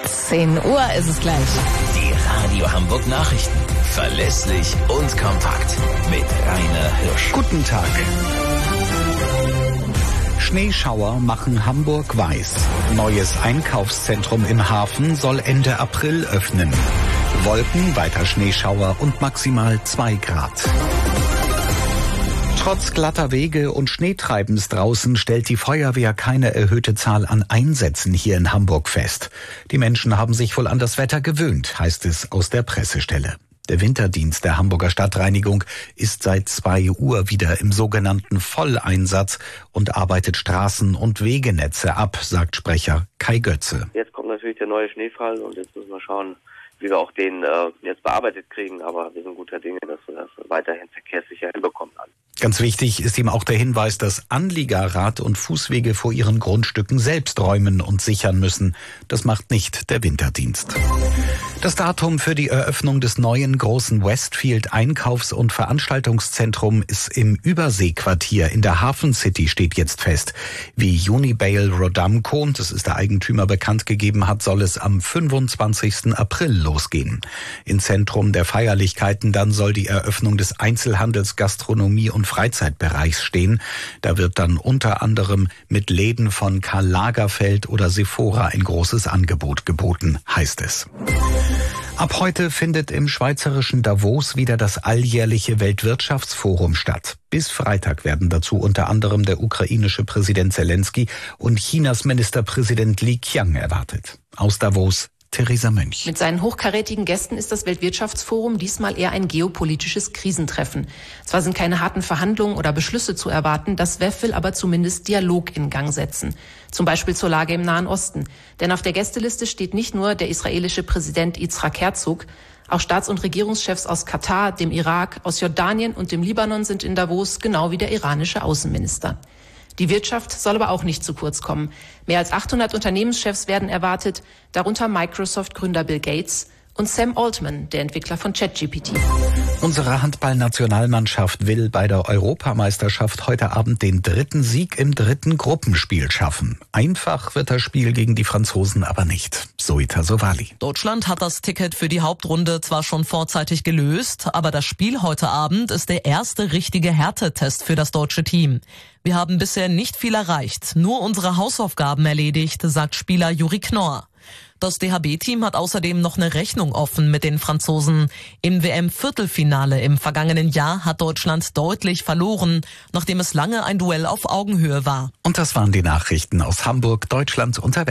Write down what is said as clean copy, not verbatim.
10 Uhr ist es gleich. Die Radio Hamburg Nachrichten. Verlässlich und kompakt. Mit Rainer Hirsch. Guten Tag. Schneeschauer machen Hamburg weiß. Neues Einkaufszentrum im Hafen soll Ende April öffnen. Wolken, weiter Schneeschauer und maximal 2 Grad. Trotz glatter Wege und Schneetreibens draußen stellt die Feuerwehr keine erhöhte Zahl an Einsätzen hier in Hamburg fest. Die Menschen haben sich wohl an das Wetter gewöhnt, heißt es aus der Pressestelle. Der Winterdienst der Hamburger Stadtreinigung ist seit 2 Uhr wieder im sogenannten Volleinsatz und arbeitet Straßen- und Wegenetze ab, sagt Sprecher Kai Götze. Jetzt kommt natürlich der neue Schneefall und jetzt müssen wir schauen, wie wir auch den jetzt bearbeitet kriegen. Aber wir sind guter Dinge, dass wir das weiterhin verkehrssicher hinbekommen. Ganz wichtig ist ihm auch der Hinweis, dass Anlieger Rad- und Fußwege vor ihren Grundstücken selbst räumen und sichern müssen. Das macht nicht der Winterdienst. Das Datum für die Eröffnung des neuen großen Westfield Einkaufs- und Veranstaltungszentrum ist im Überseequartier in der Hafen City steht jetzt fest. Wie Unibail Rodamco, das ist der Eigentümer, bekannt gegeben hat, soll es am 25. April losgehen. Im Zentrum der Feierlichkeiten dann soll die Eröffnung des Einzelhandels, Gastronomie und Freizeitbereichs stehen. Da wird dann unter anderem mit Läden von Karl Lagerfeld oder Sephora ein großes Angebot geboten, heißt es. Ab heute findet im schweizerischen Davos wieder das alljährliche Weltwirtschaftsforum statt. Bis Freitag werden dazu unter anderem der ukrainische Präsident Zelensky und Chinas Ministerpräsident Li Qiang erwartet. Aus Davos Theresa Mönch. Mit seinen hochkarätigen Gästen ist das Weltwirtschaftsforum diesmal eher ein geopolitisches Krisentreffen. Zwar sind keine harten Verhandlungen oder Beschlüsse zu erwarten, das WEF will aber zumindest Dialog in Gang setzen. Zum Beispiel zur Lage im Nahen Osten. Denn auf der Gästeliste steht nicht nur der israelische Präsident Yitzhak Herzog, auch Staats- und Regierungschefs aus Katar, dem Irak, aus Jordanien und dem Libanon sind in Davos, genau wie der iranische Außenminister. Die Wirtschaft soll aber auch nicht zu kurz kommen. Mehr als 800 Unternehmenschefs werden erwartet, darunter Microsoft-Gründer Bill Gates und Sam Altman, der Entwickler von ChatGPT. Unsere Handballnationalmannschaft will bei der Europameisterschaft heute Abend den 3. Sieg im 3. Gruppenspiel schaffen. Einfach wird das Spiel gegen die Franzosen aber nicht. Zoita Sowali. Deutschland hat das Ticket für die Hauptrunde zwar schon vorzeitig gelöst, aber das Spiel heute Abend ist der erste richtige Härtetest für das deutsche Team. Wir haben bisher nicht viel erreicht, nur unsere Hausaufgaben erledigt, sagt Spieler Juri Knorr. Das DHB-Team hat außerdem noch eine Rechnung offen mit den Franzosen. Im WM-Viertelfinale im vergangenen Jahr hat Deutschland deutlich verloren, nachdem es lange ein Duell auf Augenhöhe war. Und das waren die Nachrichten aus Hamburg, Deutschland und der Welt.